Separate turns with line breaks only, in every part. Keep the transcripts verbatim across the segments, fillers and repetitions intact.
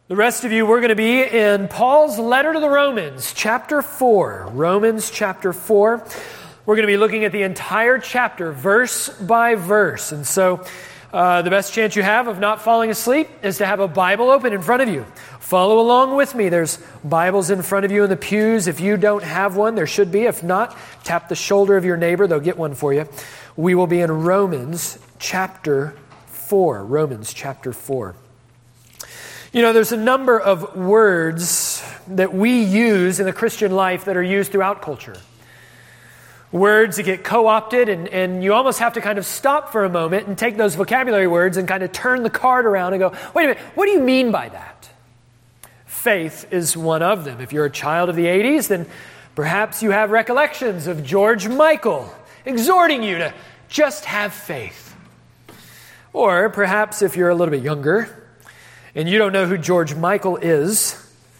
The rest of you, we're going to be in Paul's letter to the Romans, chapter four. Romans chapter four. We're going to be looking at the entire chapter, verse by verse. And so uh, the best chance you have of not falling asleep is to have a Bible open in front of you. Follow along with me. There's Bibles in front of you in the pews. If you don't have one, there should be. If not, tap the shoulder of your neighbor. They'll get one for you. We will be in Romans chapter four. Romans chapter four. You know, there's a number of words that we use in the Christian life that are used throughout culture. Words that get co-opted, and, and you almost have to kind of stop for a moment and take those vocabulary words and kind of turn the card around and go, wait a minute, what do you mean by that? Faith is one of them. If you're a child of the eighties, then perhaps you have recollections of George Michael exhorting you to just have faith. Or perhaps if you're a little bit younger, and you don't know who George Michael is,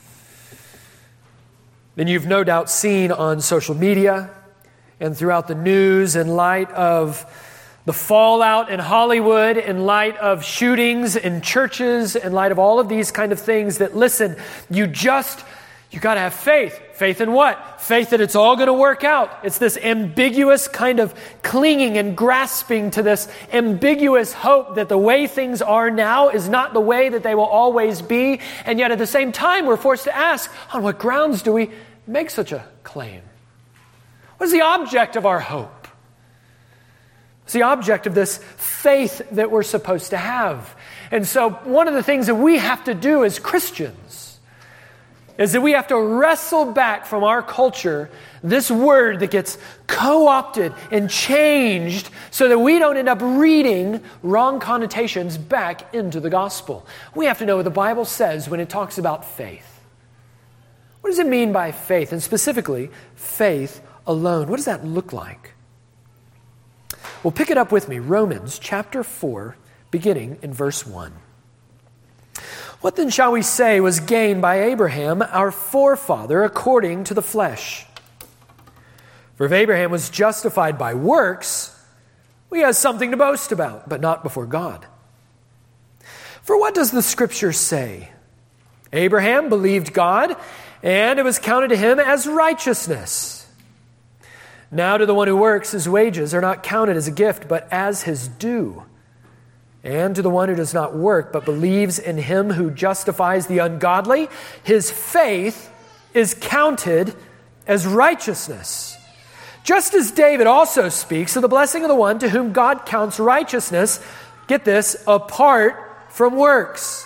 then you've no doubt seen on social media and throughout the news, in light of the fallout in Hollywood, in light of shootings in churches, in light of all of these kind of things, that listen, you just, you got to have faith. Faith in what? Faith that it's all going to work out. It's this ambiguous kind of clinging and grasping to this ambiguous hope that the way things are now is not the way that they will always be. And yet at the same time, we're forced to ask, on what grounds do we make such a claim? What is the object of our hope? What's the object of this faith that we're supposed to have? And so one of the things that we have to do as Christians is that we have to wrestle back from our culture this word that gets co-opted and changed so that we don't end up reading wrong connotations back into the gospel. We have to know what the Bible says when it talks about faith. What does it mean by faith? And specifically, faith alone. What does that look like? Well, pick it up with me. Romans chapter four, beginning in verse one. What then shall we say was gained by Abraham, our forefather, according to the flesh? For if Abraham was justified by works, he has something to boast about, but not before God. For what does the Scripture say? Abraham believed God, and it was counted to him as righteousness. Now to the one who works, his wages are not counted as a gift, but as his due. And to the one who does not work, but believes in him who justifies the ungodly, his faith is counted as righteousness. Just as David also speaks of the blessing of the one to whom God counts righteousness, get this, apart from works.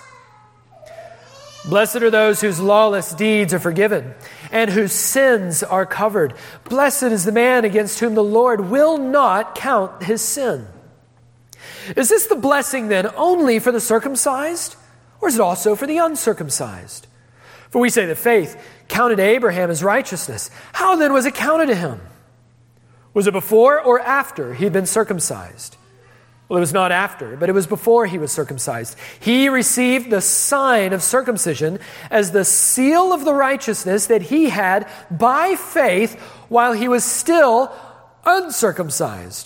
Blessed are those whose lawless deeds are forgiven and whose sins are covered. Blessed is the man against whom the Lord will not count his sin. Is this the blessing then only for the circumcised, or is it also for the uncircumcised? For we say that faith counted to Abraham as righteousness. How then was it counted to him? Was it before or after he had been circumcised? Well, it was not after, but it was before he was circumcised. He received the sign of circumcision as the seal of the righteousness that he had by faith while he was still uncircumcised.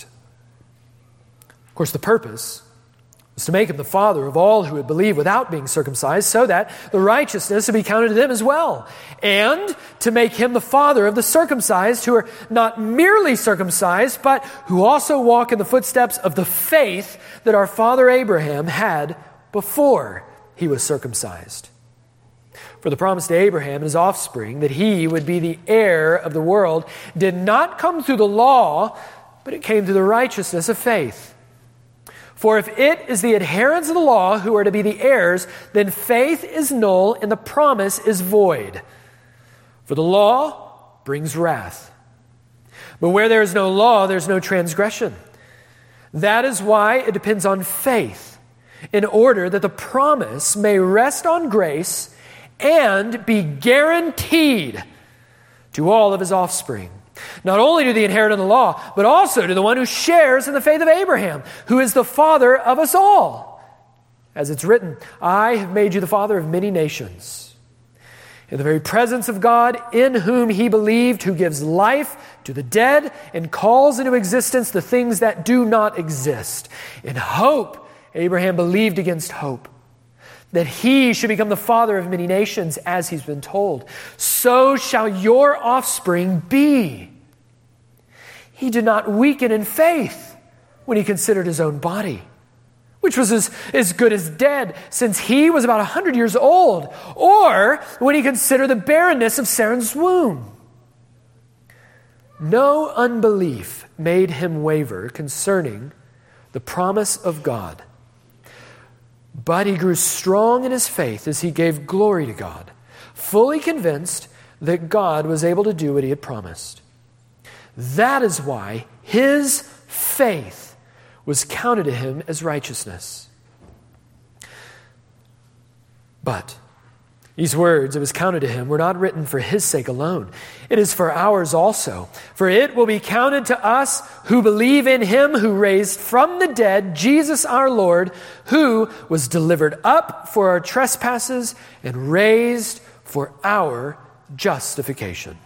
Of course, the purpose was to make him the father of all who would believe without being circumcised, so that the righteousness would be counted to them as well, and to make him the father of the circumcised who are not merely circumcised, but who also walk in the footsteps of the faith that our father Abraham had before he was circumcised. For the promise to Abraham and his offspring that he would be the heir of the world did not come through the law, but it came through the righteousness of faith. For if it is the adherents of the law who are to be the heirs, then faith is null and the promise is void. For the law brings wrath. But where there is no law, there is no transgression. That is why it depends on faith, in order that the promise may rest on grace and be guaranteed to all of his offspring. Not only to the inherit of the law, but also to the one who shares in the faith of Abraham, who is the father of us all. As it's written, I have made you the father of many nations. In the very presence of God, in whom he believed, who gives life to the dead and calls into existence the things that do not exist. In hope, Abraham believed against hope, that he should become the father of many nations, as he's been told. So shall your offspring be. He did not weaken in faith when he considered his own body, which was as, as good as dead, since he was about a hundred years old, or when he considered the barrenness of Sarah's womb. No unbelief made him waver concerning the promise of God, but he grew strong in his faith as he gave glory to God, fully convinced that God was able to do what he had promised. That is why his faith was counted to him as righteousness. But these words, it was counted to him, were not written for his sake alone. It is for ours also. For it will be counted to us who believe in him who raised from the dead Jesus our Lord, who was delivered up for our trespasses and raised for our justification.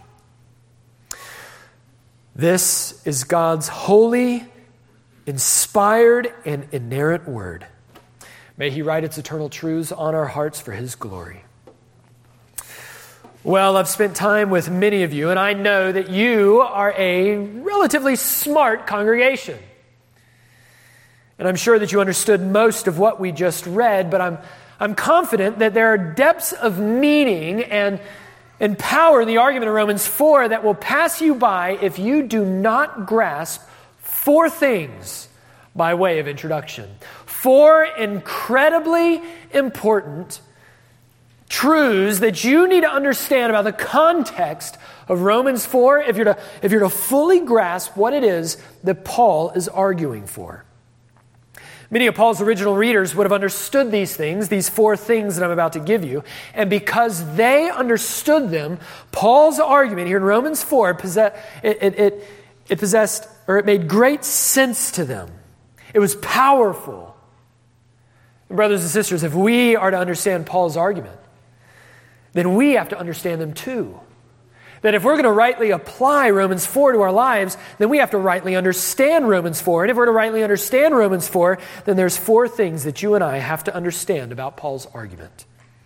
This is God's holy, inspired, and inerrant word. May he write its eternal truths on our hearts for his glory. Well, I've spent time with many of you, and I know that you are a relatively smart congregation. And I'm sure that you understood most of what we just read, but I'm, I'm confident that there are depths of meaning and, and power in the argument of Romans four that will pass you by if you do not grasp four things by way of introduction. Four incredibly important truths that you need to understand about the context of Romans four if you're to, if you're to fully grasp what it is that Paul is arguing for. Many of Paul's original readers would have understood these things, these four things that I'm about to give you, and because they understood them, Paul's argument here in Romans four, possess, it, it, it, it possessed, or it made great sense to them. It was powerful. And brothers and sisters, if we are to understand Paul's argument, then we have to understand them too. That if we're going to rightly apply Romans four to our lives, then we have to rightly understand Romans four. And if we're to rightly understand Romans four, then there's four things that you and I have to understand about Paul's argument.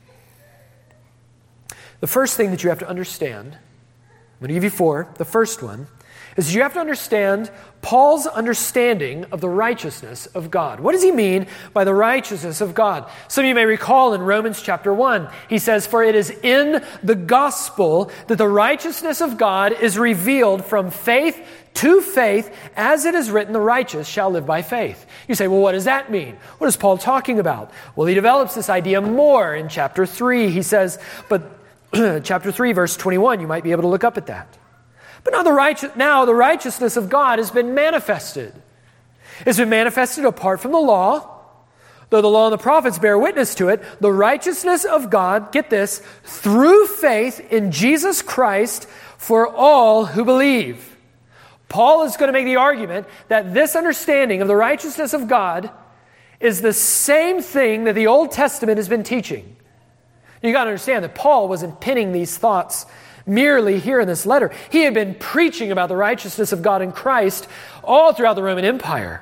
The first thing that you have to understand, I'm going to give you four. The first one is you have to understand Paul's understanding of the righteousness of God. What does he mean by the righteousness of God? Some of you may recall in Romans chapter one, he says, "For it is in the gospel that the righteousness of God is revealed from faith to faith, as it is written, the righteous shall live by faith." You say, well, what does that mean? What is Paul talking about? Well, he develops this idea more in chapter three. He says, but chapter three, verse twenty-one, you might be able to look up at that. But now the, righteous, now the righteousness of God has been manifested. It's been manifested apart from the law, though the law and the prophets bear witness to it. The righteousness of God, get this, through faith in Jesus Christ for all who believe. Paul is going to make the argument that this understanding of the righteousness of God is the same thing that the Old Testament has been teaching. You got to understand that Paul wasn't pinning these thoughts merely here in this letter. He had been preaching about the righteousness of God in Christ all throughout the Roman Empire.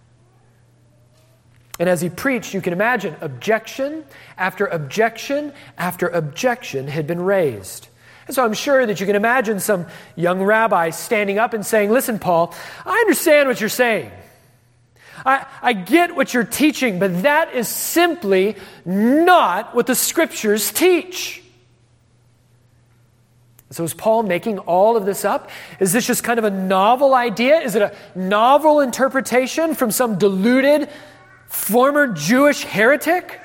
And as he preached, you can imagine objection after objection after objection had been raised. And so I'm sure that you can imagine some young rabbi standing up and saying, "Listen, Paul, I understand what you're saying. I, I get what you're teaching, but that is simply not what the Scriptures teach." So is Paul making all of this up? Is this just kind of a novel idea? Is it a novel interpretation from some deluded former Jewish heretic?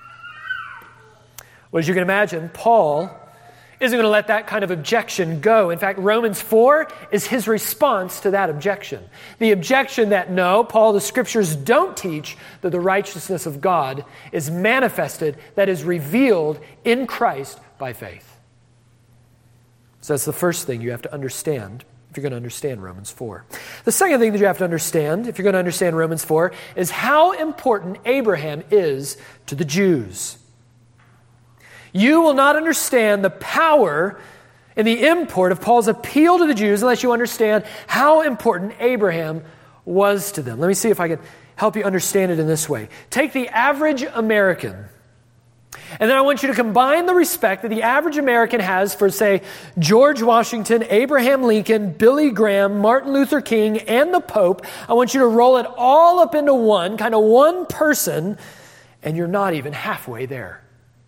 Well, as you can imagine, Paul isn't going to let that kind of objection go. In fact, Romans four is his response to that objection. The objection that no, Paul, the Scriptures don't teach that the righteousness of God is manifested, that is revealed in Christ by faith. So that's the first thing you have to understand if you're going to understand Romans four. The second thing that you have to understand if you're going to understand Romans four is how important Abraham is to the Jews. You will not understand the power and the import of Paul's appeal to the Jews unless you understand how important Abraham was to them. Let me see if I can help you understand it in this way. Take the average American. And then I want you to combine the respect that the average American has for, say, George Washington, Abraham Lincoln, Billy Graham, Martin Luther King, and the Pope. I want you to roll it all up into one, kind of one person, and you're not even halfway there.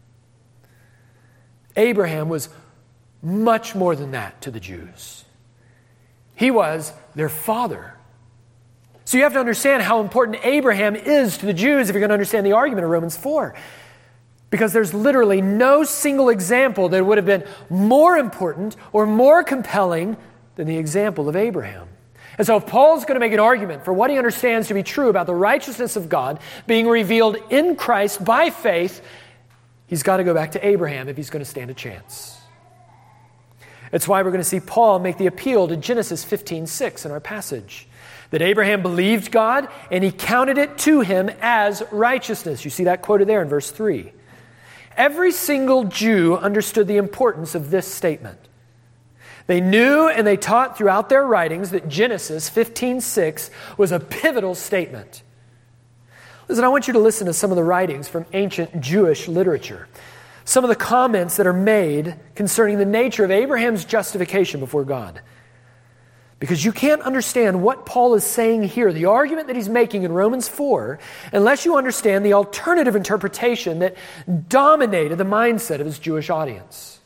Abraham was much more than that to the Jews. He was their father. So you have to understand how important Abraham is to the Jews if you're going to understand the argument of Romans four. Because there's literally no single example that would have been more important or more compelling than the example of Abraham. And so if Paul's going to make an argument for what he understands to be true about the righteousness of God being revealed in Christ by faith, he's got to go back to Abraham if he's going to stand a chance. It's why we're going to see Paul make the appeal to Genesis fifteen six in our passage. That Abraham believed God and he counted it to him as righteousness. You see that quoted there in verse three. Every single Jew understood the importance of this statement. They knew and they taught throughout their writings that Genesis fifteen six was a pivotal statement. Listen, I want you to listen to some of the writings from ancient Jewish literature. Some of the comments that are made concerning the nature of Abraham's justification before God. Because you can't understand what Paul is saying here, the argument that he's making in Romans four, unless you understand the alternative interpretation that dominated the mindset of his Jewish audience.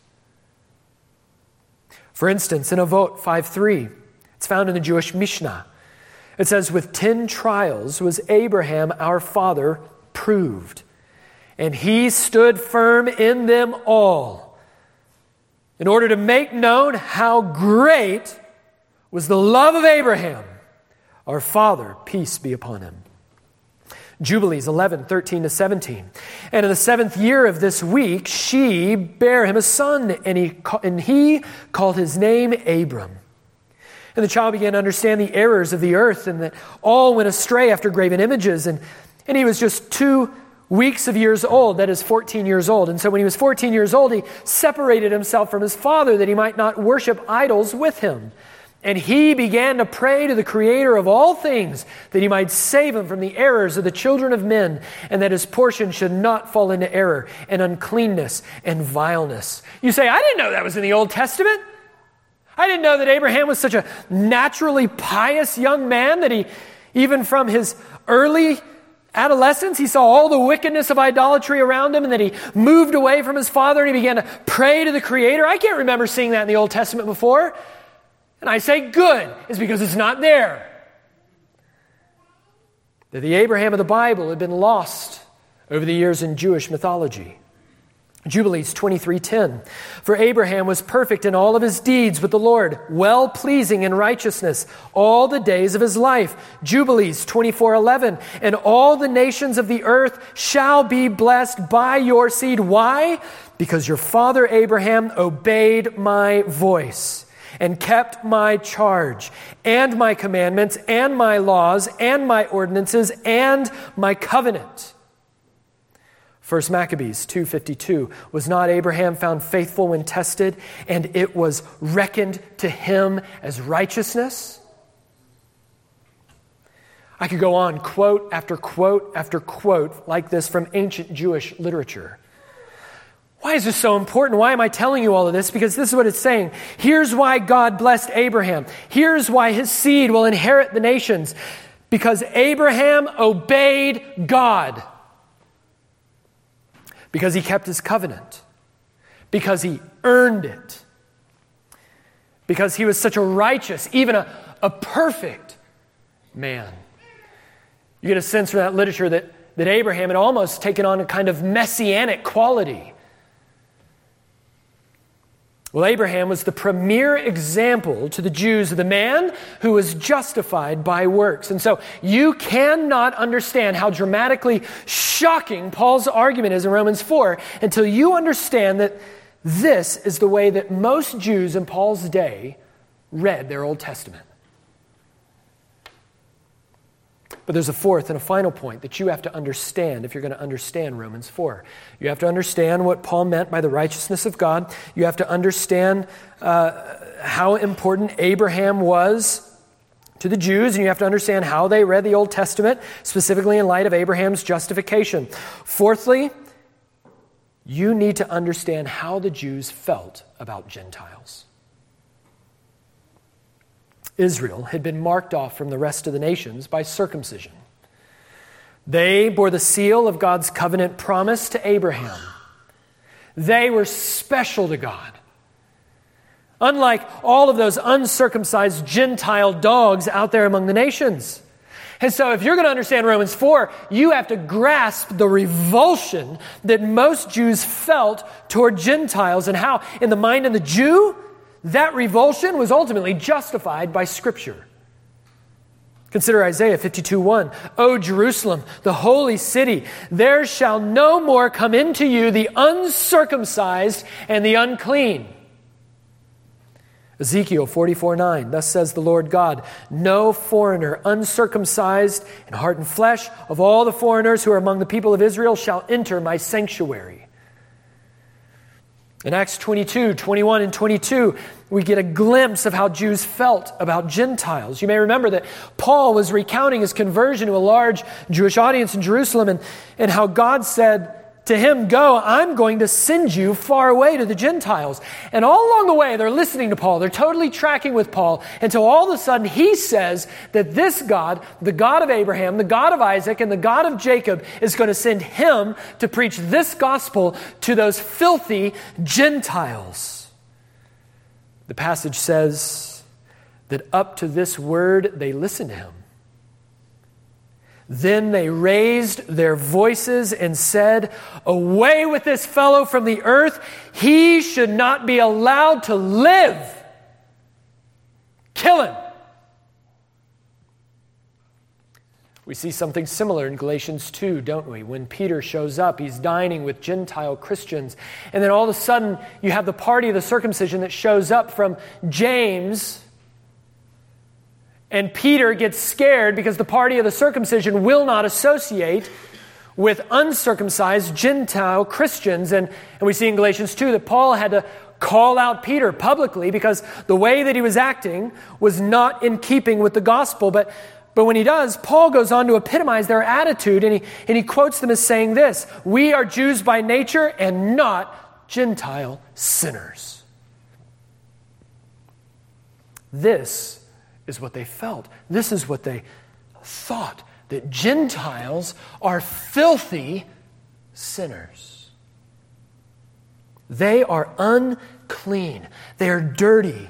For instance, in Avot five three, it's found in the Jewish Mishnah. It says, with ten trials was Abraham our father proved, and he stood firm in them all, in order to make known how great was the love of Abraham, our father, peace be upon him. Jubilees eleven, thirteen to seventeen. And in the seventh year of this week, she bare him a son, and he, and he called his name Abram. And the child began to understand the errors of the earth, and that all went astray after graven images. And, and he was just two weeks of years old, that is fourteen years old. And so when he was fourteen years old, he separated himself from his father that he might not worship idols with him. And he began to pray to the Creator of all things that he might save him from the errors of the children of men, and that his portion should not fall into error and uncleanness and vileness. You say, I didn't know that was in the Old Testament. I didn't know that Abraham was such a naturally pious young man that he, even from his early adolescence, he saw all the wickedness of idolatry around him, and that he moved away from his father and he began to pray to the Creator. I can't remember seeing that in the Old Testament before. And I say good is because it's not there. That the Abraham of the Bible had been lost over the years in Jewish mythology. Jubilees twenty-three ten. For Abraham was perfect in all of his deeds with the Lord, well pleasing in righteousness all the days of his life. Jubilees twenty-four eleven. And all the nations of the earth shall be blessed by your seed. Why? Because your father Abraham obeyed my voice and kept my charge, and my commandments, and my laws, and my ordinances, and my covenant. First Maccabees two fifty-two. Was not Abraham found faithful when tested, and it was reckoned to him as righteousness? I could go on quote after quote after quote like this from ancient Jewish literature. Why is this so important? Why am I telling you all of this? Because this is what it's saying. Here's why God blessed Abraham. Here's why his seed will inherit the nations. Because Abraham obeyed God. Because he kept his covenant. Because he earned it. Because he was such a righteous, even a, a perfect man. You get a sense from that literature that, that Abraham had almost taken on a kind of messianic quality. Well, Abraham was the premier example to the Jews of the man who was justified by works. And so you cannot understand how dramatically shocking Paul's argument is in Romans four until you understand that this is the way that most Jews in Paul's day read their Old Testament. But there's a fourth and a final point that you have to understand if you're going to understand Romans four. You have to understand what Paul meant by the righteousness of God. You have to understand uh, how important Abraham was to the Jews, and you have to understand how they read the Old Testament, specifically in light of Abraham's justification. Fourthly, you need to understand how the Jews felt about Gentiles. Israel had been marked off from the rest of the nations by circumcision. They bore the seal of God's covenant promise to Abraham. They were special to God. Unlike all of those uncircumcised Gentile dogs out there among the nations. And so if you're going to understand Romans four, you have to grasp the revulsion that most Jews felt toward Gentiles and how, in the mind of the Jew, that revulsion was ultimately justified by Scripture. Consider Isaiah fifty-two one. O Jerusalem, the holy city, there shall no more come into you the uncircumcised and the unclean. Ezekiel forty-four nine. Thus says the Lord God, no foreigner uncircumcised in heart and flesh of all the foreigners who are among the people of Israel shall enter my sanctuary. In Acts twenty-two, twenty-one and twenty-two, we get a glimpse of how Jews felt about Gentiles. You may remember that Paul was recounting his conversion to a large Jewish audience in Jerusalem and, and how God said to him, go, I'm going to send you far away to the Gentiles. And all along the way, they're listening to Paul. They're totally tracking with Paul until all of a sudden he says that this God, the God of Abraham, the God of Isaac, and the God of Jacob is going to send him to preach this gospel to those filthy Gentiles. The passage says that up to this word, they listened to him. Then they raised their voices and said, away with this fellow from the earth. He should not be allowed to live. Kill him. We see something similar in Galatians two, don't we? When Peter shows up, he's dining with Gentile Christians. And then all of a sudden, you have the party of the circumcision that shows up from James. And Peter gets scared because the party of the circumcision will not associate with uncircumcised Gentile Christians. And, and we see in Galatians two that Paul had to call out Peter publicly because the way that he was acting was not in keeping with the gospel. But, but when he does, Paul goes on to epitomize their attitude, and he, and he quotes them as saying this, we are Jews by nature and not Gentile sinners. This is what they felt. This is what they thought, that Gentiles are filthy sinners. They are unclean. They are dirty.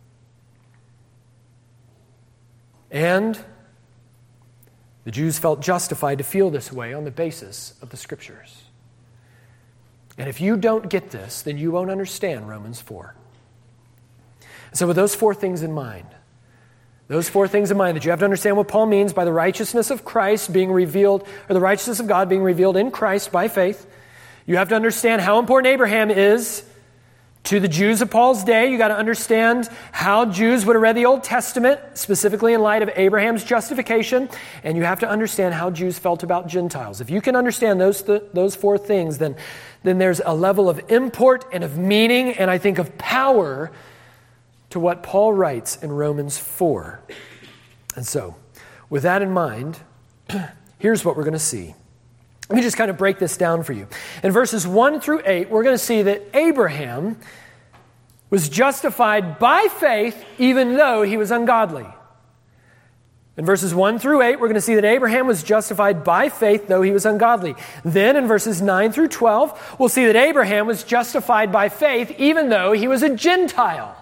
And the Jews felt justified to feel this way on the basis of the Scriptures. And if you don't get this, then you won't understand Romans four. So with those four things in mind, Those four things in mind, that you have to understand what Paul means by the righteousness of Christ being revealed, or the righteousness of God being revealed in Christ by faith. You have to understand how important Abraham is to the Jews of Paul's day. You got to understand how Jews would have read the Old Testament, specifically in light of Abraham's justification. And you have to understand how Jews felt about Gentiles. If you can understand those th- those four things, then, then there's a level of import and of meaning, and I think of power to what Paul writes in Romans four. And so, with that in mind, here's what we're going to see. Let me just kind of break this down for you. In verses one through eight, we're going to see that Abraham was justified by faith even though he was ungodly. In verses one through eight, we're going to see that Abraham was justified by faith though he was ungodly. Then in verses nine through twelve, we'll see that Abraham was justified by faith even though he was a Gentile.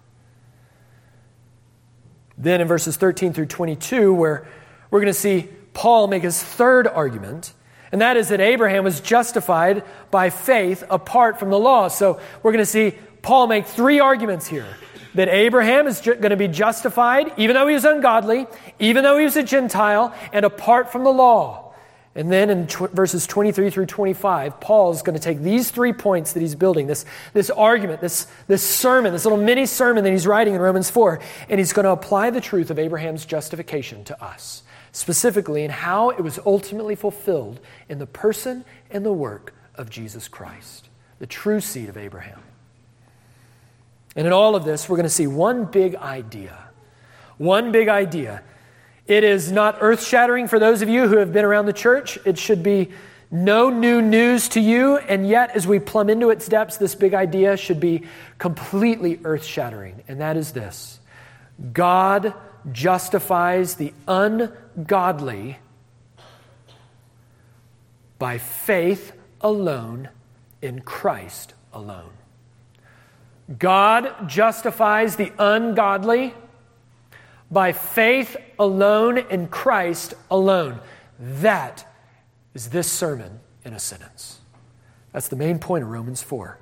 Then in verses thirteen through twenty-two, where we're going to see Paul make his third argument, and that is that Abraham was justified by faith apart from the law. So we're going to see Paul make three arguments here. That Abraham is ju- going to be justified even though he was ungodly, even though he was a Gentile, and apart from the law. And then in tw- verses twenty-three through twenty-five, Paul is going to take these three points that he's building, this, this argument, this, this sermon, this little mini sermon that he's writing in Romans four, and he's going to apply the truth of Abraham's justification to us, specifically in how it was ultimately fulfilled in the person and the work of Jesus Christ, the true seed of Abraham. And in all of this, we're going to see one big idea. One big idea. It is not earth-shattering for those of you who have been around the church. It should be No new news to you, and yet as we plumb into its depths, this big idea should be completely earth-shattering, and that is this: God justifies the ungodly by faith alone in Christ alone. God justifies the ungodly by faith alone in Christ alone. That is this sermon in a sentence. That's the main point of Romans four.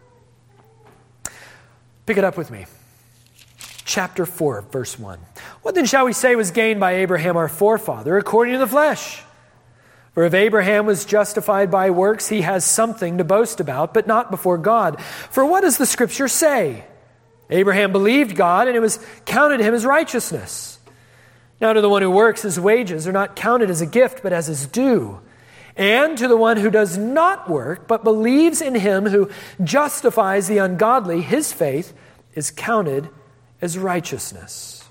Pick it up with me. Chapter four, verse one. What then shall we say was gained by Abraham our forefather according to the flesh? For if Abraham was justified by works, he has something to boast about, but not before God. For what does the Scripture say? Abraham believed God, and it was counted to him as righteousness. Now to the one who works, his wages are not counted as a gift, but as his due. And to the one who does not work, but believes in him who justifies the ungodly, his faith is counted as righteousness.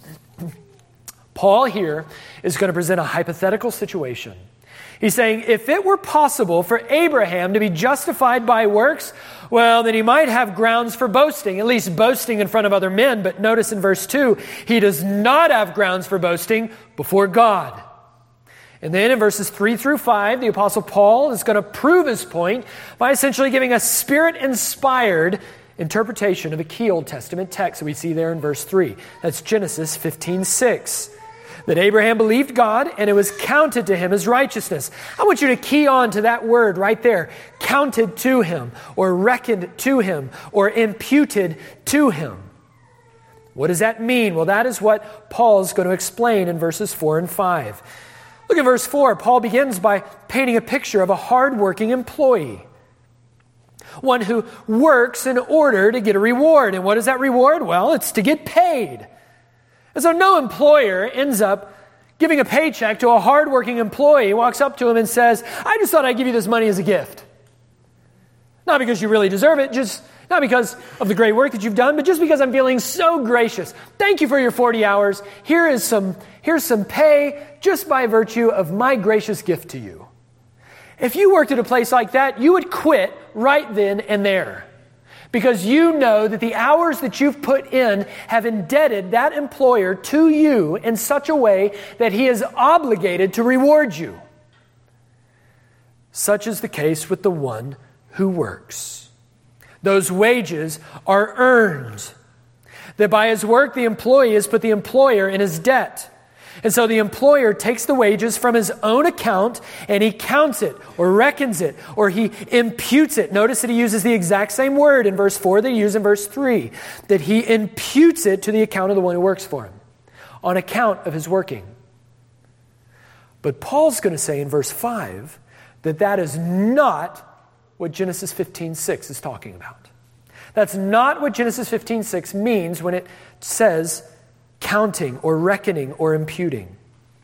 Paul here is going to present a hypothetical situation. He's saying, if it were possible for Abraham to be justified by works, well, then he might have grounds for boasting, at least boasting in front of other men. But notice in verse two, he does not have grounds for boasting before God. And then in verses three through five, the Apostle Paul is going to prove his point by essentially giving a Spirit-inspired interpretation of a key Old Testament text that we see there in verse three. That's Genesis fifteen six. That Abraham believed God and it was counted to him as righteousness. I want you to key on to that word right there. Counted to him, or reckoned to him, or imputed to him. What does that mean? Well, that is what Paul's going to explain in verses four and five. Look at verse four. Paul begins by painting a picture of a hardworking employee. One who works in order to get a reward. And what is that reward? Well, it's to get paid. And so no employer ends up giving a paycheck to a hardworking employee, walks up to him and says, I just thought I'd give you this money as a gift. Not because you really deserve it, just not because of the great work that you've done, but just because I'm feeling so gracious. Thank you for your forty hours. Here is some, here's some pay just by virtue of my gracious gift to you. If you worked at a place like that, you would quit right then and there. Because you know that the hours that you've put in have indebted that employer to you in such a way that he is obligated to reward you. Such is the case with the one who works. Those wages are earned. That by his work, the employee has put the employer in his debt. And so the employer takes the wages from his own account and he counts it or reckons it or he imputes it. Notice that he uses the exact same word in verse four that he used in verse three. That he imputes it to the account of the one who works for him on account of his working. But Paul's going to say in verse five that that is not what Genesis fifteen six is talking about. That's not what Genesis fifteen six means when it says counting or reckoning or imputing.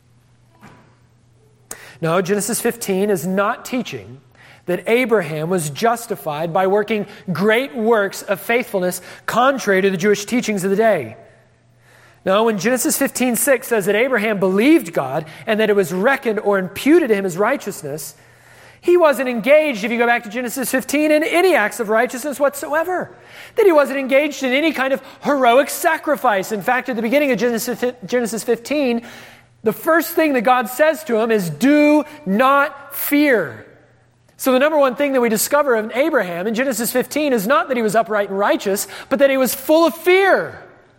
No, Genesis fifteen is not teaching that Abraham was justified by working great works of faithfulness contrary to the Jewish teachings of the day. No, when Genesis fifteen six says that Abraham believed God and that it was reckoned or imputed to him as righteousness, he wasn't engaged, if you go back to Genesis fifteen, in any acts of righteousness whatsoever. That he wasn't engaged in any kind of heroic sacrifice. In fact, at the beginning of Genesis fifteen, the first thing that God says to him is, do not fear. So the number one thing that we discover of Abraham in Genesis fifteen is not that he was upright and righteous, but that he was full of fear.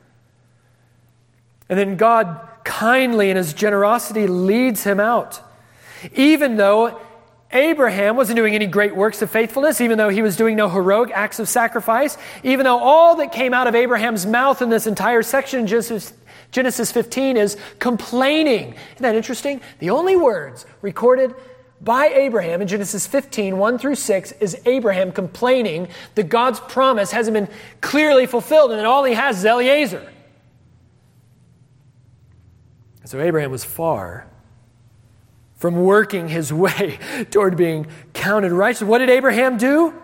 And then God kindly in his generosity leads him out. Even though Abraham wasn't doing any great works of faithfulness, even though he was doing no heroic acts of sacrifice, even though all that came out of Abraham's mouth in this entire section in Genesis, Genesis fifteen is complaining. Isn't that interesting? The only words recorded by Abraham in Genesis fifteen, one through six, is Abraham complaining that God's promise hasn't been clearly fulfilled and that all he has is Eliezer. So Abraham was far from working his way toward being counted righteous. What did Abraham do?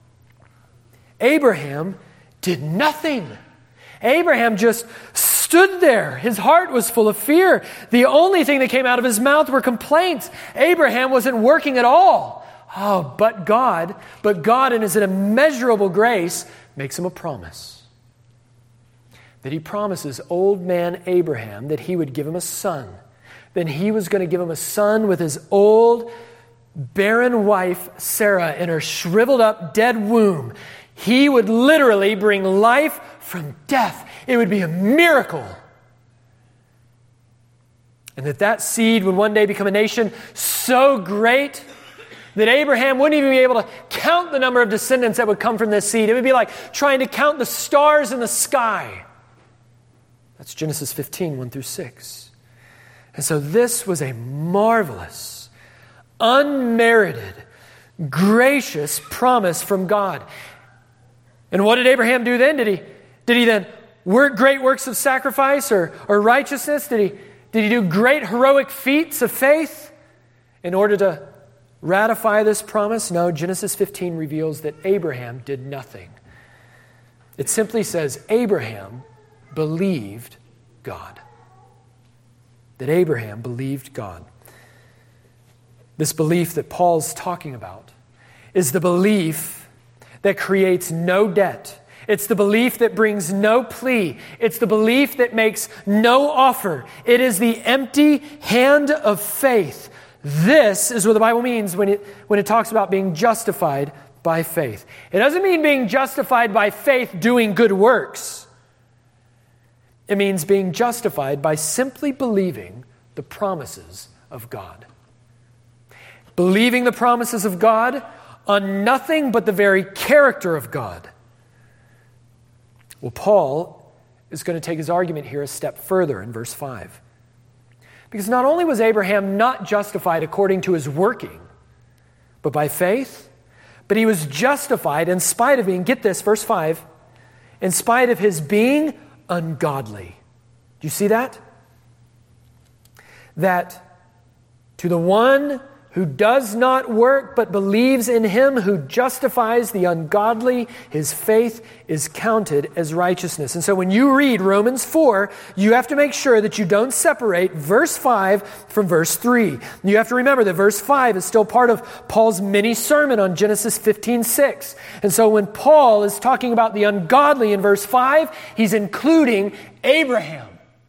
Abraham did nothing. Abraham just stood there. His heart was full of fear. The only thing that came out of his mouth were complaints. Abraham wasn't working at all. Oh, but God, but God in His immeasurable grace makes him a promise. That He promises old man Abraham that He would give him a son. Then He was going to give him a son with his old, barren wife, Sarah, in her shriveled up, dead womb. He would literally bring life from death. It would be a miracle. And that that seed would one day become a nation so great that Abraham wouldn't even be able to count the number of descendants that would come from this seed. It would be like trying to count the stars in the sky. That's Genesis fifteen, one through six. And so this was a marvelous, unmerited, gracious promise from God. And what did Abraham do then? Did he, did he then work great works of sacrifice or, or righteousness? Did he, did he do great heroic feats of faith in order to ratify this promise? No, Genesis fifteen reveals that Abraham did nothing. It simply says Abraham believed God. That Abraham believed God. This belief that Paul's talking about is the belief that creates no debt. It's the belief that brings no plea. It's the belief that makes no offer. It is the empty hand of faith. This is what the Bible means when it, when it talks about being justified by faith. It doesn't mean being justified by faith doing good works. It means being justified by simply believing the promises of God. Believing the promises of God on nothing but the very character of God. Well, Paul is going to take his argument here a step further in verse five. Because not only was Abraham not justified according to his working, but by faith, but he was justified in spite of being, get this, verse five, in spite of his being ungodly. Do you see that? That to the one who does not work but believes in Him who justifies the ungodly, his faith is counted as righteousness. And so when you read Romans four, you have to make sure that you don't separate verse five from verse three. You have to remember that verse five is still part of Paul's mini sermon on Genesis fifteen six. And so when Paul is talking about the ungodly in verse five, he's including Abraham.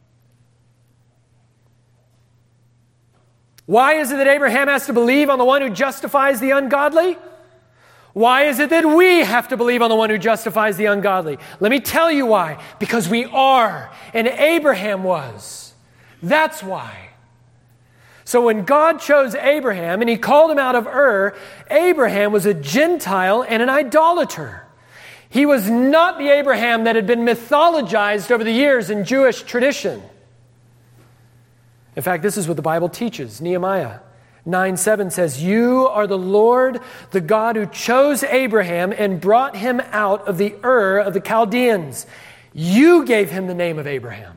Why is it that Abraham has to believe on the one who justifies the ungodly? Why is it that we have to believe on the one who justifies the ungodly? Let me tell you why. Because we are, and Abraham was. That's why. So when God chose Abraham and He called him out of Ur, Abraham was a Gentile and an idolater. He was not the Abraham that had been mythologized over the years in Jewish tradition. In fact, this is what the Bible teaches. Nehemiah nine seven says, "You are the Lord, the God who chose Abraham and brought him out of the Ur of the Chaldeans. You gave him the name of Abraham."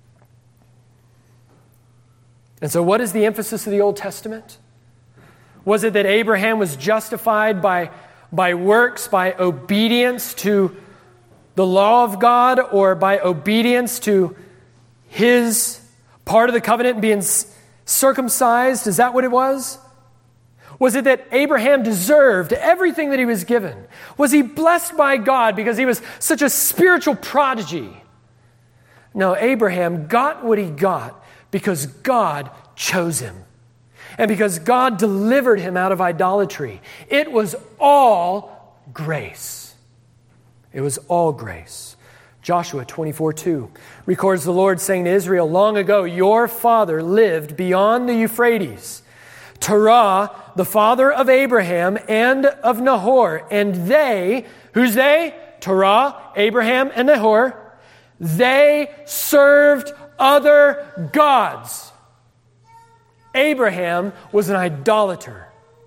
And so what is the emphasis of the Old Testament? Was it that Abraham was justified by, by works, by obedience to the law of God, or by obedience to His part of the covenant being circumcised? Is that what it was? Was it that Abraham deserved everything that he was given? Was he blessed by God because he was such a spiritual prodigy? No, Abraham got what he got because God chose him. And because God delivered him out of idolatry. It was all grace. It was all grace. Joshua twenty-four two records the Lord saying to Israel, "Long ago your father lived beyond the Euphrates, Terah, the father of Abraham and of Nahor, and they," who's they? Terah, Abraham, and Nahor, "they served other gods." Abraham was an idolater.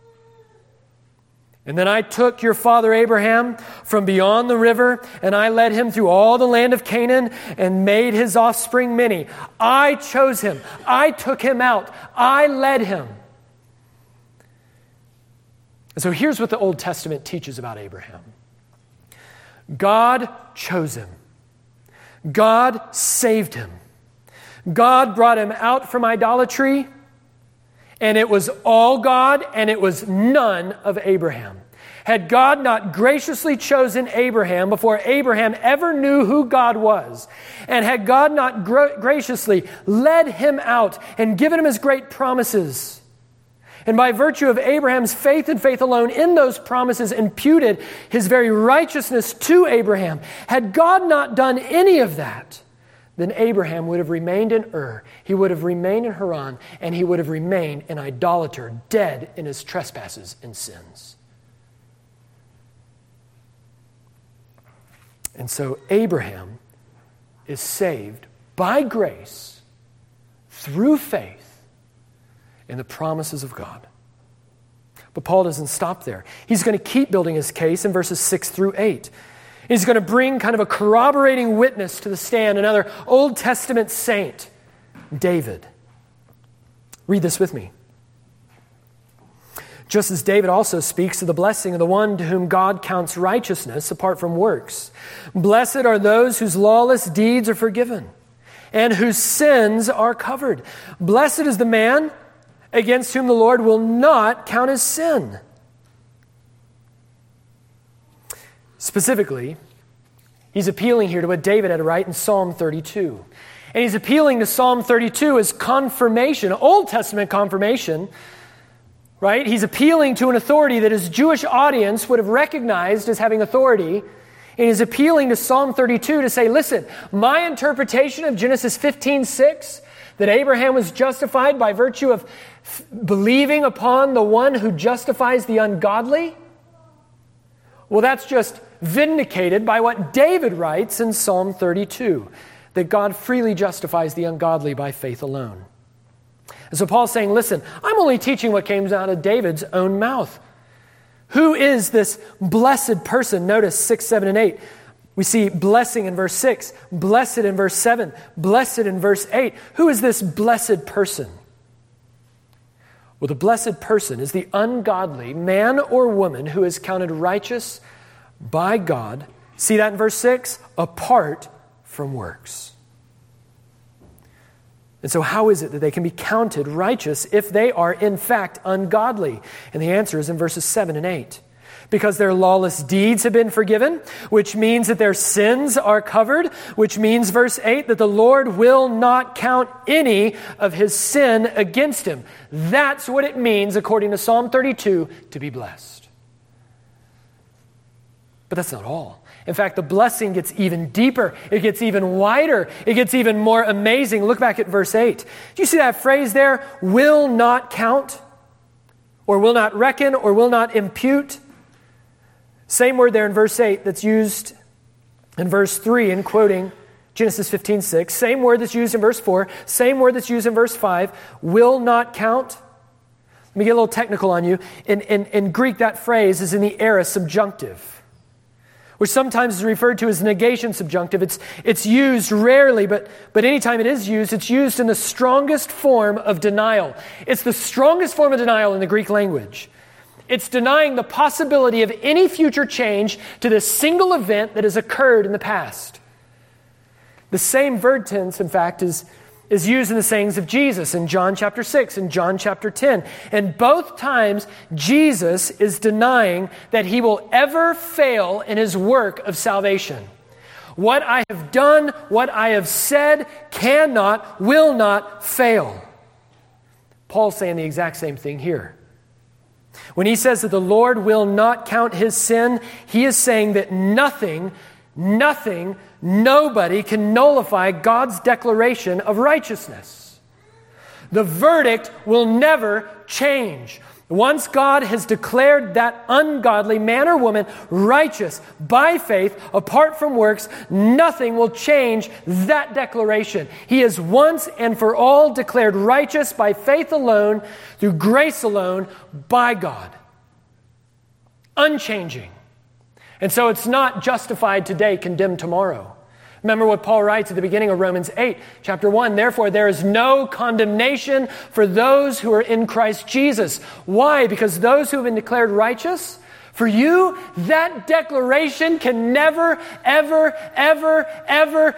"And then I took your father Abraham from beyond the river, and I led him through all the land of Canaan and made his offspring many. I chose him. I took him out. I led him." And so here's what the Old Testament teaches about Abraham. God chose him. God saved him. God brought him out from idolatry, And it was all God, and it was none of Abraham. Had God not graciously chosen Abraham before Abraham ever knew who God was, and had God not gra- graciously led him out and given him his great promises, and by virtue of Abraham's faith and faith alone in those promises imputed his very righteousness to Abraham, had God not done any of that, then Abraham would have remained in Ur, he would have remained in Haran, and he would have remained an idolater, dead in his trespasses and sins. And so Abraham is saved by grace through faith in the promises of God. But Paul doesn't stop there. He's going to keep building his case in verses six through eight. He's going to bring kind of a corroborating witness to the stand, another Old Testament saint, David. Read this with me. Just as David also speaks of the blessing of the one to whom God counts righteousness apart from works. Blessed are those whose lawless deeds are forgiven and whose sins are covered. Blessed is the man against whom the Lord will not count his sin. Specifically, he's appealing here to what David had to write in Psalm thirty-two. And he's appealing to Psalm thirty-two as confirmation, Old Testament confirmation, right? He's appealing to an authority that his Jewish audience would have recognized as having authority. And he's appealing to Psalm thirty-two to say, listen, my interpretation of Genesis fifteen six, that Abraham was justified by virtue of f- believing upon the one who justifies the ungodly, well, that's just vindicated by what David writes in Psalm thirty-two, that God freely justifies the ungodly by faith alone. And so Paul's saying, listen, I'm only teaching what came out of David's own mouth. Who is this blessed person? Notice six, seven, and eight. We see blessing in verse six, blessed in verse seven, blessed in verse eight. Who is this blessed person? Well, the blessed person is the ungodly man or woman who is counted righteous by God. See that in verse six? Apart from works. And so how is it that they can be counted righteous if they are in fact ungodly? And the answer is in verses seven and eight. Because their lawless deeds have been forgiven, which means that their sins are covered, which means, verse eight, that the Lord will not count any of his sin against him. That's what it means, according to Psalm thirty-two, to be blessed. But that's not all. In fact, the blessing gets even deeper. It gets even wider. It gets even more amazing. Look back at verse eight. Do you see that phrase there? Will not count, or will not reckon, or will not impute. Same word there in verse eight that's used in verse three in quoting Genesis fifteen six. Same word that's used in verse four. Same word that's used in verse five. Will not count. Let me get a little technical on you. In, in, in Greek, that phrase is in the aorist subjunctive, which sometimes is referred to as negation subjunctive. It's, it's used rarely, but, but anytime it is used, it's used in the strongest form of denial. It's the strongest form of denial in the Greek language. It's denying the possibility of any future change to this single event that has occurred in the past. The same verb tense, in fact, is, is used in the sayings of Jesus in John chapter six and John chapter ten. And both times, Jesus is denying that he will ever fail in his work of salvation. What I have done, what I have said, cannot, will not fail. Paul's saying the exact same thing here. When he says that the Lord will not count his sin, he is saying that nothing, nothing, nobody can nullify God's declaration of righteousness. The verdict will never change. Once God has declared that ungodly man or woman righteous by faith, apart from works, nothing will change that declaration. He is once and for all declared righteous by faith alone, through grace alone, by God. Unchanging. And so it's not justified today, condemned tomorrow. Remember what Paul writes at the beginning of Romans eight, chapter one. Therefore, there is no condemnation for those who are in Christ Jesus. Why? Because those who have been declared righteous, for you, that declaration can never, ever, ever, ever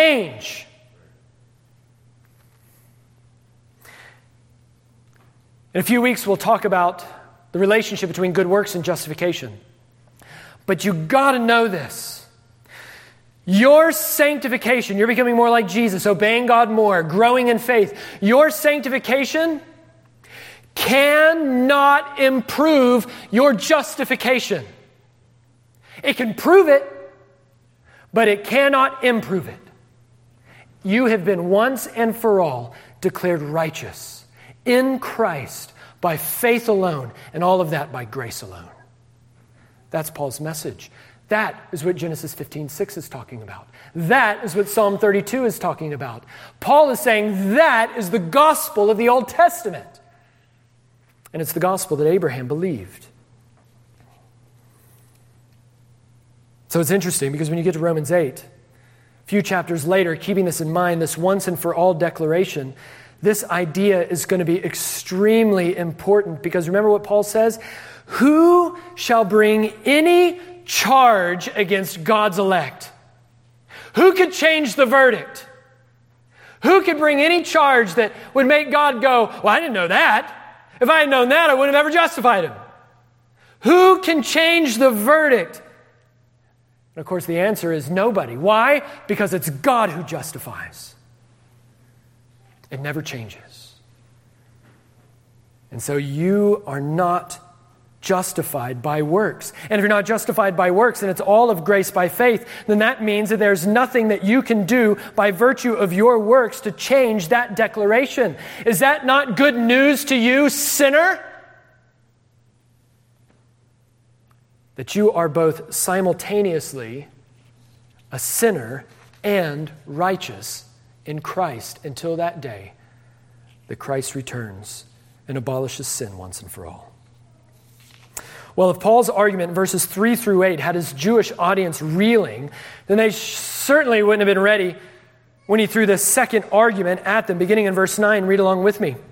change. In a few weeks, we'll talk about the relationship between good works and justification. But you got to know this. Your sanctification, you're becoming more like Jesus, obeying God more, growing in faith. Your sanctification cannot improve your justification. It can prove it, but it cannot improve it. You have been once and for all declared righteous in Christ by faith alone, and all of that by grace alone. That's Paul's message. That is what Genesis fifteen six is talking about. That is what Psalm thirty-two is talking about. Paul is saying that is the gospel of the Old Testament. And it's the gospel that Abraham believed. So it's interesting because when you get to Romans eight, a few chapters later, keeping this in mind, this once and for all declaration, this idea is going to be extremely important because remember what Paul says? Who shall bring any charge against God's elect? Who could change the verdict? Who could bring any charge that would make God go, well, I didn't know that. If I had known that, I wouldn't have ever justified him. Who can change the verdict? And of course, the answer is nobody. Why? Because it's God who justifies. It never changes. And so you are not justified by works. And if you're not justified by works and it's all of grace by faith, then that means that there's nothing that you can do by virtue of your works to change that declaration. Is that not good news to you, sinner? That you are both simultaneously a sinner and righteous in Christ until that day that Christ returns and abolishes sin once and for all. Well, if Paul's argument in verses three through eight had his Jewish audience reeling, then they certainly wouldn't have been ready when he threw the second argument at them, beginning in verse nine. Read along with me.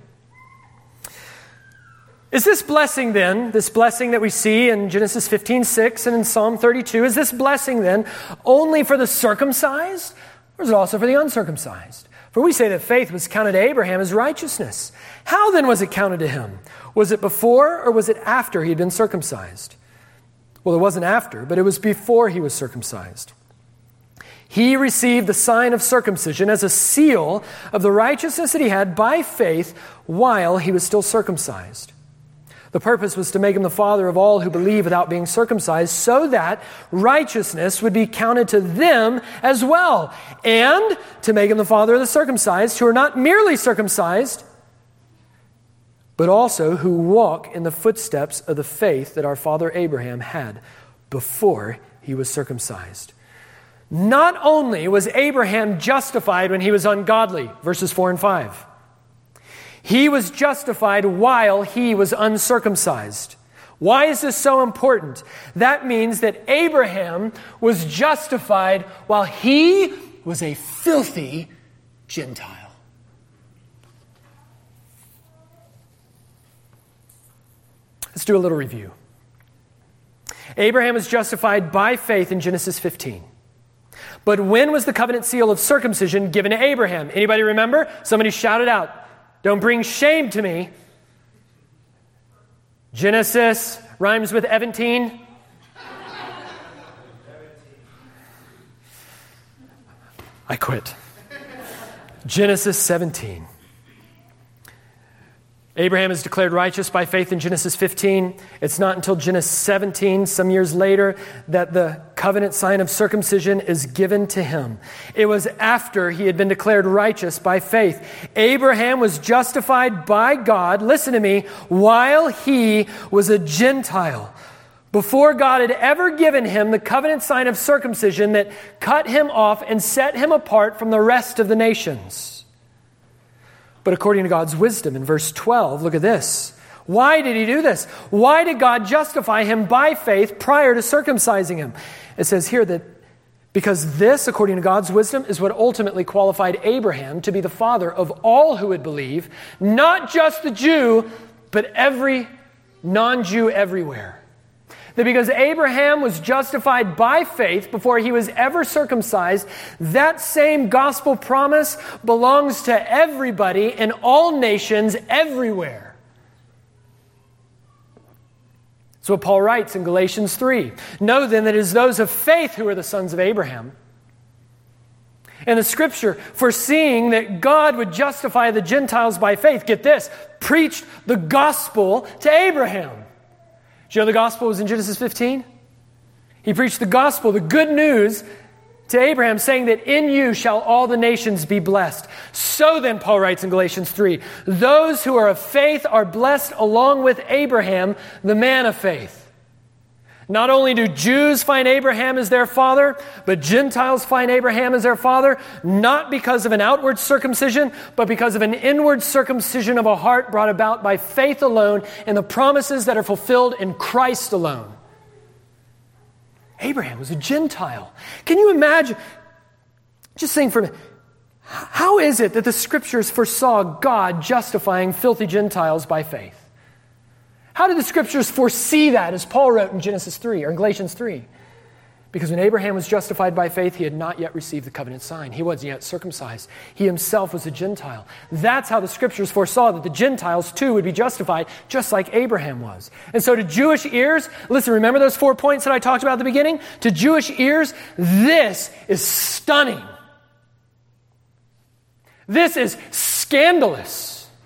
Is this blessing then, this blessing that we see in Genesis fifteen six and in Psalm thirty-two, is this blessing then only for the circumcised, or is it also for the uncircumcised? For we say that faith was counted to Abraham as righteousness. How then was it counted to him? Was it before or was it after he had been circumcised? Well, it wasn't after, but it was before he was circumcised. He received the sign of circumcision as a seal of the righteousness that he had by faith while he was still circumcised. The purpose was to make him the father of all who believe without being circumcised, so that righteousness would be counted to them as well, and to make him the father of the circumcised, who are not merely circumcised, but also who walk in the footsteps of the faith that our father Abraham had before he was circumcised. Not only was Abraham justified when he was ungodly, verses four and five, he was justified while he was uncircumcised. Why is this so important? That means that Abraham was justified while he was a filthy Gentile. Let's do a little review. Abraham was justified by faith in Genesis fifteen. But when was the covenant seal of circumcision given to Abraham? Anybody remember? Somebody shouted out. Don't bring shame to me. Genesis rhymes with Eventine. I quit. Genesis seventeen. Abraham is declared righteous by faith in Genesis fifteen. It's not until Genesis seventeen, some years later, that the covenant sign of circumcision is given to him. It was after he had been declared righteous by faith. Abraham was justified by God, listen to me, while he was a Gentile. Before God had ever given him the covenant sign of circumcision that cut him off and set him apart from the rest of the nations. But according to God's wisdom, in verse twelve, look at this. Why did he do this? Why did God justify him by faith prior to circumcising him? It says here that because this, according to God's wisdom, is what ultimately qualified Abraham to be the father of all who would believe, not just the Jew, but every non-Jew everywhere. That because Abraham was justified by faith before he was ever circumcised, that same gospel promise belongs to everybody in all nations everywhere. That's what Paul writes in Galatians three. Know then that it is those of faith who are the sons of Abraham. And the Scripture, foreseeing that God would justify the Gentiles by faith, get this, preached the gospel to Abraham. Do you know the gospel was in Genesis fifteen? He preached the gospel, the good news, to Abraham, saying that in you shall all the nations be blessed. So then, Paul writes in Galatians three, those who are of faith are blessed along with Abraham, the man of faith. Not only do Jews find Abraham as their father, but Gentiles find Abraham as their father, not because of an outward circumcision, but because of an inward circumcision of a heart brought about by faith alone and the promises that are fulfilled in Christ alone. Abraham was a Gentile. Can you imagine? Just think for a minute. How is it that the Scriptures foresaw God justifying filthy Gentiles by faith? How did the Scriptures foresee that, as Paul wrote in Genesis three or in Galatians three? Because when Abraham was justified by faith, he had not yet received the covenant sign. He wasn't yet circumcised. He himself was a Gentile. That's how the Scriptures foresaw that the Gentiles too would be justified, just like Abraham was. And so to Jewish ears, listen, remember those four points that I talked about at the beginning? To Jewish ears, this is stunning. This is scandalous.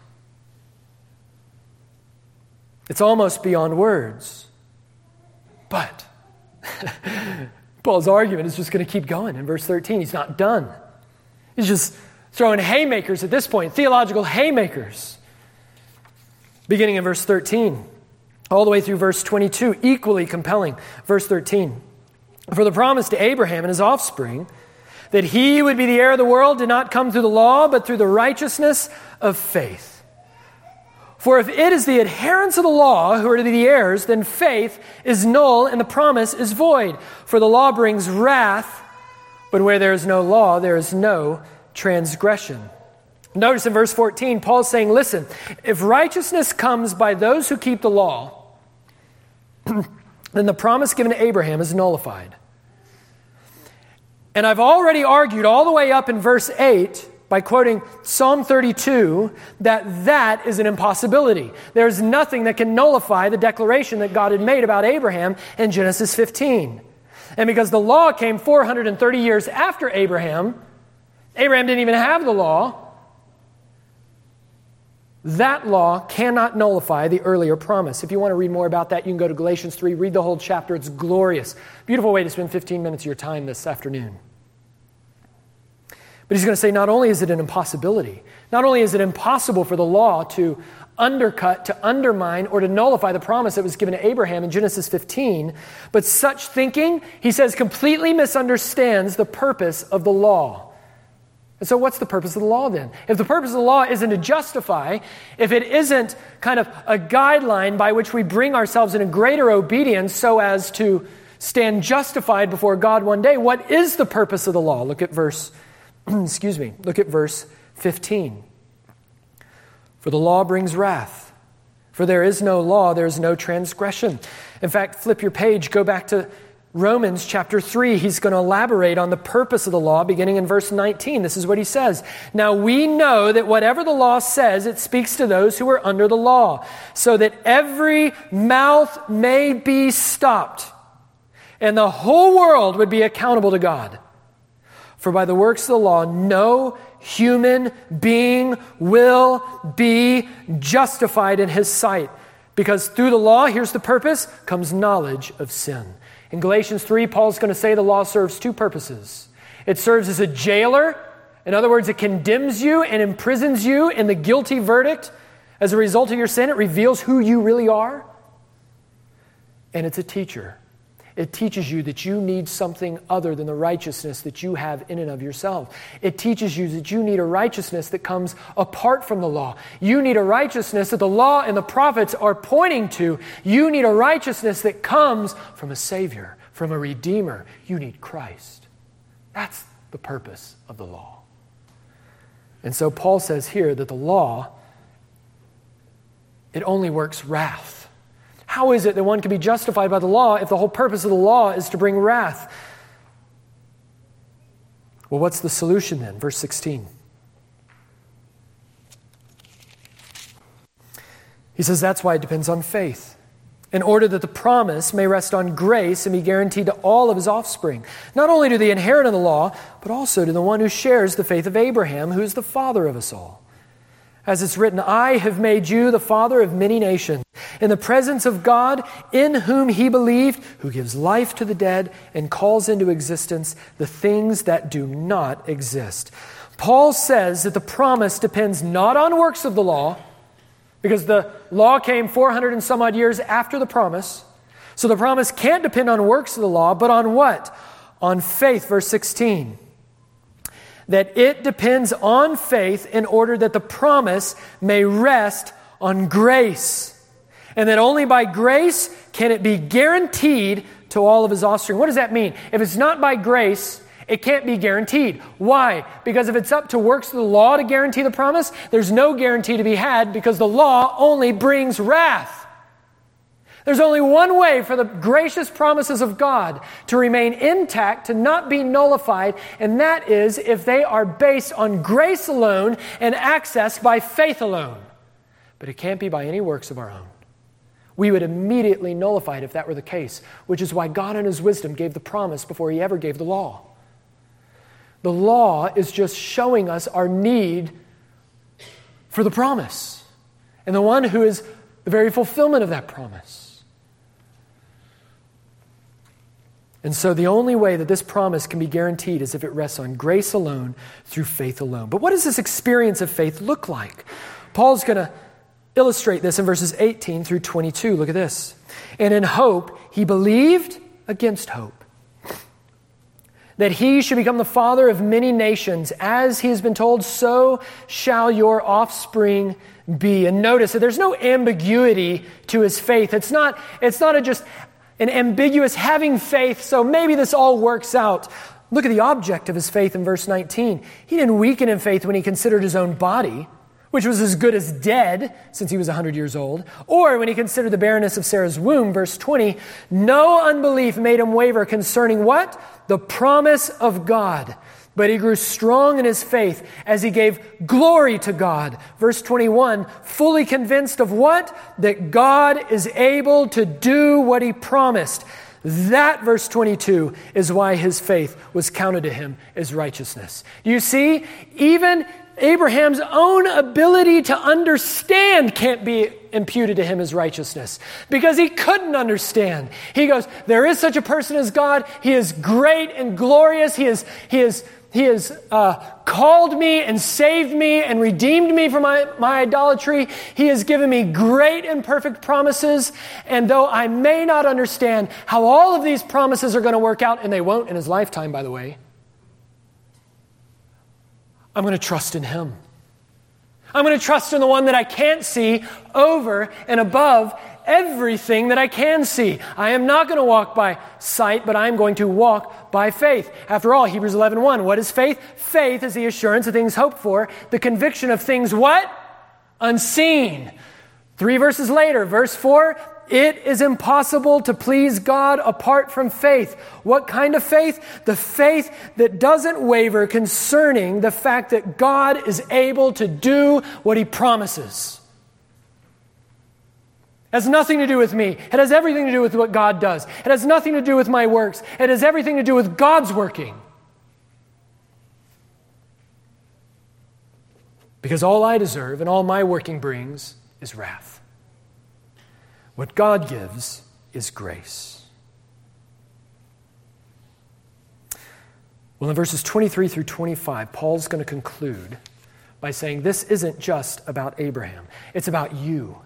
It's almost beyond words. But Paul's argument is just going to keep going in verse thirteen. He's not done. He's just throwing haymakers at this point, theological haymakers. Beginning in verse thirteen, all the way through verse twenty-two, equally compelling. Verse thirteen, for the promise to Abraham and his offspring that he would be the heir of the world did not come through the law, but through the righteousness of faith. For if it is the adherents of the law who are to be the heirs, then faith is null and the promise is void. For the law brings wrath, but where there is no law, there is no transgression. Notice in verse fourteen, Paul's saying, listen, if righteousness comes by those who keep the law, then the promise given to Abraham is nullified. And I've already argued all the way up in verse eight by quoting Psalm thirty-two, that that is an impossibility. There's nothing that can nullify the declaration that God had made about Abraham in Genesis fifteen. And because the law came four hundred thirty years after Abraham, Abraham didn't even have the law, that law cannot nullify the earlier promise. If you want to read more about that, you can go to Galatians three, read the whole chapter. It's glorious. Beautiful way to spend fifteen minutes of your time this afternoon. But he's going to say not only is it an impossibility, not only is it impossible for the law to undercut, to undermine, or to nullify the promise that was given to Abraham in Genesis fifteen, but such thinking, he says, completely misunderstands the purpose of the law. And so what's the purpose of the law then? If the purpose of the law isn't to justify, if it isn't kind of a guideline by which we bring ourselves in a greater obedience so as to stand justified before God one day, what is the purpose of the law? Look at verse Excuse me. Look at verse fifteen. For the law brings wrath. For there is no law, there is no transgression. In fact, flip your page, go back to Romans chapter three. He's going to elaborate on the purpose of the law beginning in verse nineteen. This is what he says. Now we know that whatever the law says, it speaks to those who are under the law, so that every mouth may be stopped, and the whole world would be accountable to God. For by the works of the law, no human being will be justified in his sight. Because through the law, here's the purpose, comes knowledge of sin. In Galatians three, Paul's going to say the law serves two purposes. It serves as a jailer. In other words, it condemns you and imprisons you in the guilty verdict. As a result of your sin, it reveals who you really are. And it's a teacher. It teaches you that you need something other than the righteousness that you have in and of yourself. It teaches you that you need a righteousness that comes apart from the law. You need a righteousness that the law and the prophets are pointing to. You need a righteousness that comes from a Savior, from a Redeemer. You need Christ. That's the purpose of the law. And so Paul says here that the law, it only works wrath. How is it that one can be justified by the law if the whole purpose of the law is to bring wrath? Well, what's the solution then? Verse sixteen. He says that's why it depends on faith. in order that the promise may rest on grace and be guaranteed to all of his offspring, not only to the inheritor of the law, but also to the one who shares the faith of Abraham, who is the father of us all. As it's written, I have made you the father of many nations, in the presence of God, in whom he believed, who gives life to the dead and calls into existence the things that do not exist. Paul says that the promise depends not on works of the law, because the law came four hundred and some odd years after the promise. So the promise can't depend on works of the law, but on what? On faith, verse sixteen. That it depends on faith in order that the promise may rest on grace. And that only by grace can it be guaranteed to all of his offspring. What does that mean? If it's not by grace, it can't be guaranteed. Why? Because if it's up to works of the law to guarantee the promise, there's no guarantee to be had because the law only brings wrath. There's only one way for the gracious promises of God to remain intact, to not be nullified, and that is if they are based on grace alone and accessed by faith alone. But it can't be by any works of our own. We would immediately nullify it if that were the case, which is why God in his wisdom gave the promise before he ever gave the law. The law is just showing us our need for the promise and the one who is the very fulfillment of that promise. And so the only way that this promise can be guaranteed is if it rests on grace alone, through faith alone. But what does this experience of faith look like? Paul's going to illustrate this in verses eighteen through twenty-two. Look at this. And in hope, he believed against hope, that he should become the father of many nations. As he has been told, so shall your offspring be. And notice that there's no ambiguity to his faith. It's not, it's not a just an ambiguous having faith, so maybe this all works out. Look at the object of his faith in verse nineteen. He didn't weaken in faith when he considered his own body, which was as good as dead since he was one hundred years old, or when he considered the barrenness of Sarah's womb, verse twenty. No unbelief made him waver concerning what? The promise of God. But he grew strong in his faith as he gave glory to God. Verse twenty-one, fully convinced of what? That God is able to do what he promised. That, verse twenty-two, is why his faith was counted to him as righteousness. Do you see? Even Abraham's own ability to understand can't be imputed to him as righteousness because he couldn't understand. He goes, there is such a person as God. He is great and glorious. He is, he is, he has uh, called me and saved me and redeemed me from my, my idolatry. He has given me great and perfect promises. And though I may not understand how all of these promises are going to work out, and they won't in his lifetime, by the way, I'm going to trust in him. I'm going to trust in the one that I can't see over and above everything that I can see. I am not going to walk by sight, but I'm going to walk by faith. After all, Hebrews eleven one, what is faith? Faith is the assurance of things hoped for, the conviction of things what? Unseen. Three verses later, verse four, it is impossible to please God apart from faith. What kind of faith? The faith that doesn't waver concerning the fact that God is able to do what he promises. It has nothing to do with me. It has everything to do with what God does. It has nothing to do with my works. It has everything to do with God's working. Because all I deserve and all my working brings is wrath. What God gives is grace. Well, in verses twenty-three through twenty-five, Paul's going to conclude by saying this isn't just about Abraham. It's about you.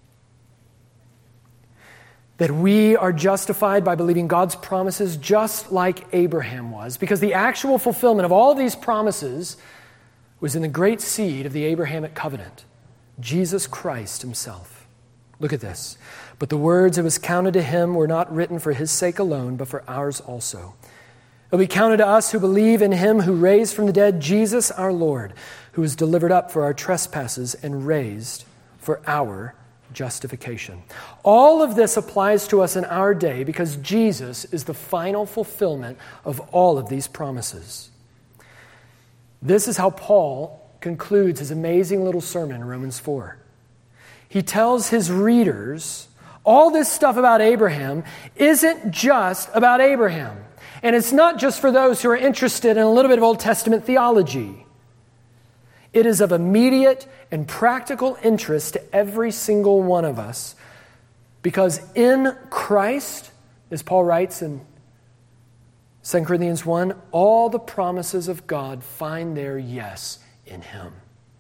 That we are justified by believing God's promises just like Abraham was, because the actual fulfillment of all of these promises was in the great seed of the Abrahamic covenant, Jesus Christ himself. Look at this. But the words that was counted to him were not written for his sake alone, but for ours also. It will be counted to us who believe in him who raised from the dead Jesus our Lord, who was delivered up for our trespasses and raised for our justification. All of this applies to us in our day because Jesus is the final fulfillment of all of these promises. This is how Paul concludes his amazing little sermon in Romans four. He tells his readers all this stuff about Abraham isn't just about Abraham. And it's not just for those who are interested in a little bit of Old Testament theology. It is of immediate and practical interest to every single one of us, because in Christ, as Paul writes in Second Corinthians one, all the promises of God find their yes in Him.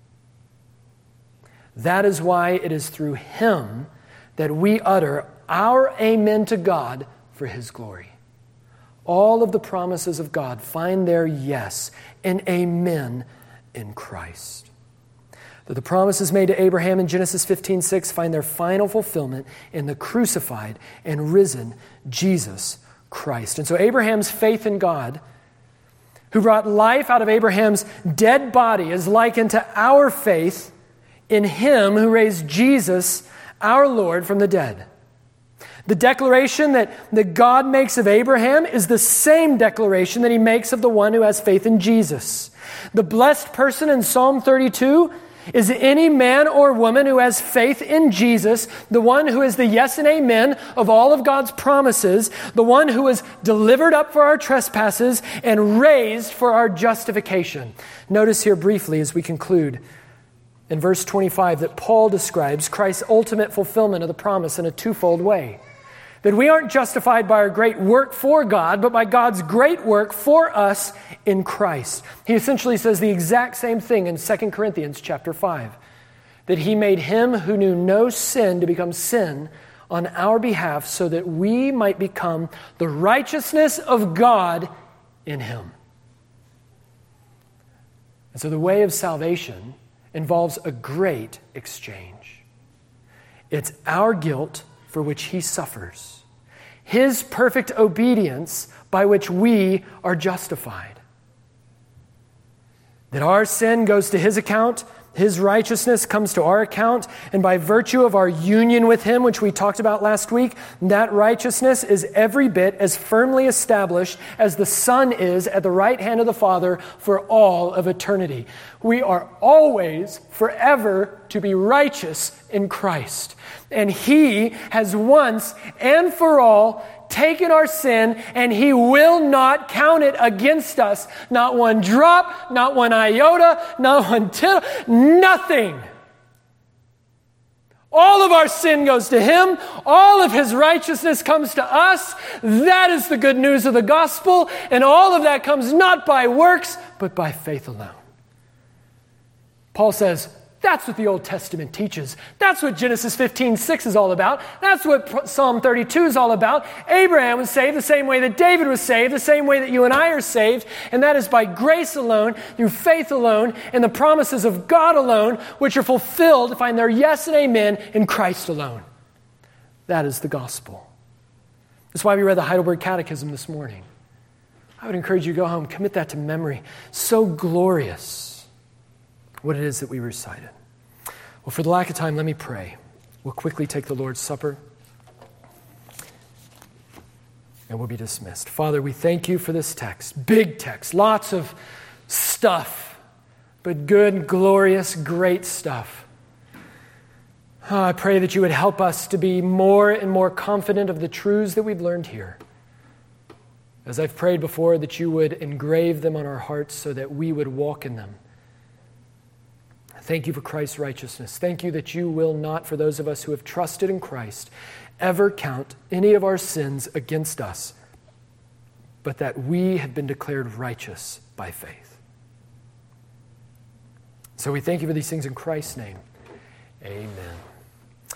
That is why it is through Him that we utter our amen to God for His glory. All of the promises of God find their yes and amen in Christ. That the promises made to Abraham in Genesis fifteen six find their final fulfillment in the crucified and risen Jesus Christ. And so Abraham's faith in God, who brought life out of Abraham's dead body, is likened to our faith in Him who raised Jesus, our Lord, from the dead. The declaration that, that God makes of Abraham is the same declaration that He makes of the one who has faith in Jesus. The blessed person in Psalm thirty-two is any man or woman who has faith in Jesus, the one who is the yes and amen of all of God's promises, the one who was delivered up for our trespasses and raised for our justification. Notice here briefly as we conclude in verse twenty-five that Paul describes Christ's ultimate fulfillment of the promise in a twofold way. That we aren't justified by our great work for God, but by God's great work for us in Christ. He essentially says the exact same thing in Second Corinthians chapter five. That He made Him who knew no sin to become sin on our behalf so that we might become the righteousness of God in Him. And so the way of salvation involves a great exchange. It's our guilt for which He suffers, His perfect obedience by which we are justified. That our sin goes to His account, His righteousness comes to our account, and by virtue of our union with Him, which we talked about last week, that righteousness is every bit as firmly established as the Son is at the right hand of the Father for all of eternity. We are always, forever, to be righteous in Christ. And He has once and for all taken our sin, and He will not count it against us. Not one drop, not one iota, not one tittle, nothing. All of our sin goes to Him. All of His righteousness comes to us. That is the good news of the gospel. And all of that comes not by works, but by faith alone. Paul says, that's what the Old Testament teaches. That's what Genesis fifteen six is all about. That's what Psalm thirty-two is all about. Abraham was saved the same way that David was saved, the same way that you and I are saved, and that is by grace alone, through faith alone, and the promises of God alone, which are fulfilled to find their yes and amen in Christ alone. That is the gospel. That's why we read the Heidelberg Catechism this morning. I would encourage you to go home, commit that to memory. So glorious what it is that we recited. Well, for the lack of time, let me pray. We'll quickly take the Lord's Supper, and we'll be dismissed. Father, we thank You for this text. Big text, lots of stuff, but good, glorious, great stuff. Oh, I pray that You would help us to be more and more confident of the truths that we've learned here. As I've prayed before, that You would engrave them on our hearts so that we would walk in them. Thank You for Christ's righteousness. Thank You that You will not, for those of us who have trusted in Christ, ever count any of our sins against us, but that we have been declared righteous by faith. So we thank You for these things in Christ's name. Amen.